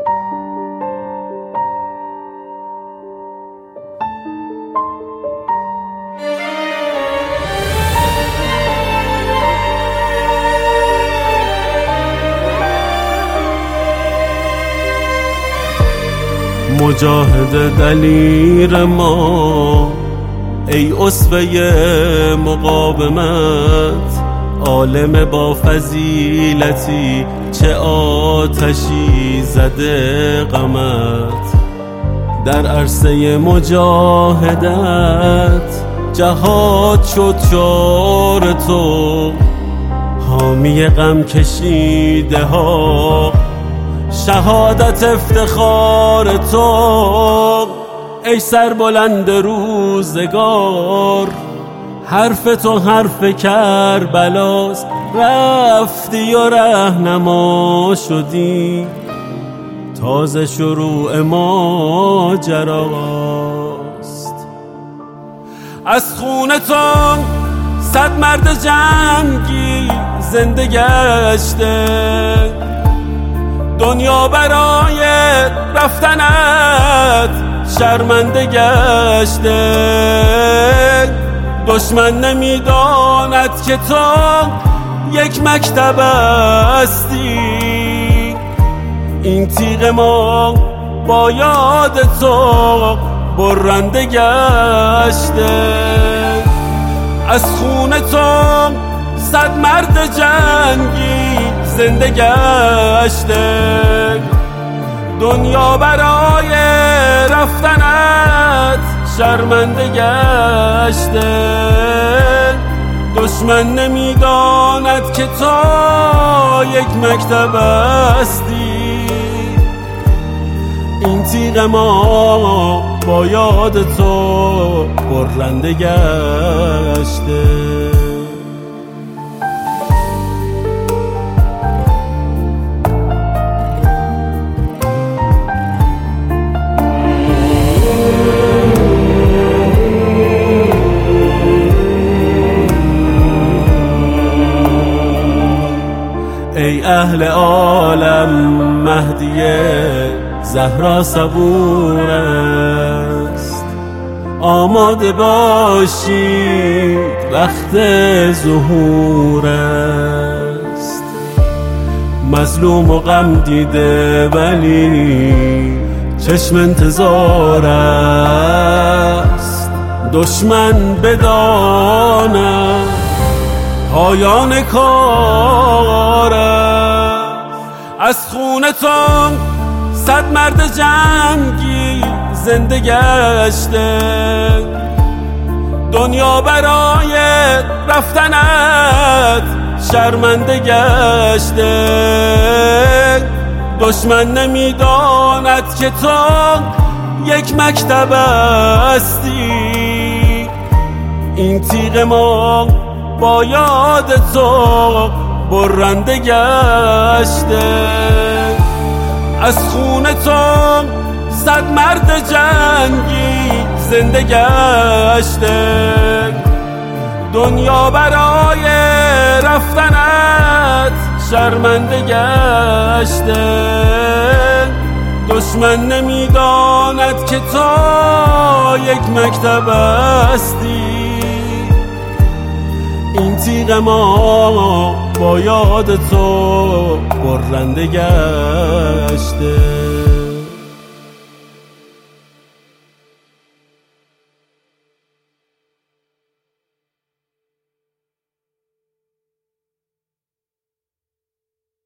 مجاهد دلیر ما، ای اسوه مقاومت، عالم با فضیلتی، چه آتشی زده غمت. در عرصه مجاهدت جهاد شد شعار تو، حامی غم کشیده ها، شهادت افتخار تو. ای سربلند روزگار، حرف تو حرف کربلاست، رفتی و رهنما شدی، تازه شروع ماجراست. از خون تو 100 مرد جنگی زنده گشته، دنیا برای رفتنت شرمنده گشته. دشمن نمیداند که تو یک مکتب هستی، این تیغ ما با یاد تو برنده گشته. از خون تو 100 مرد جنگی زنده گشته، دنیا برای رفتنت شرمنده گشته. دشمن نمیداند که تو یک مکتب هستی، این تیغ ما با یاد تو برنده گشته. ای اهل عالم، مهدی زهرا صبور است، آماده باشید وقت ظهور است. مظلوم و غم دیده ولی چشم انتظار است، دشمن بداند پایان کار است. از خون تو 100 مرد جنگی زنده گشته، دنیا برای رفتنت شرمنده گشته. دشمن نمیداند که تو یک مکتب هستی، این تیغ ما با یاد تو برنده گشته. از خون تو 100 مرد جنگی زنده گشته، دنیا برای رفتنت شرمنده گشته. دشمن نمیداند که تو یک مکتب هستی، این تیغ ما با یاد تو برنده گشته.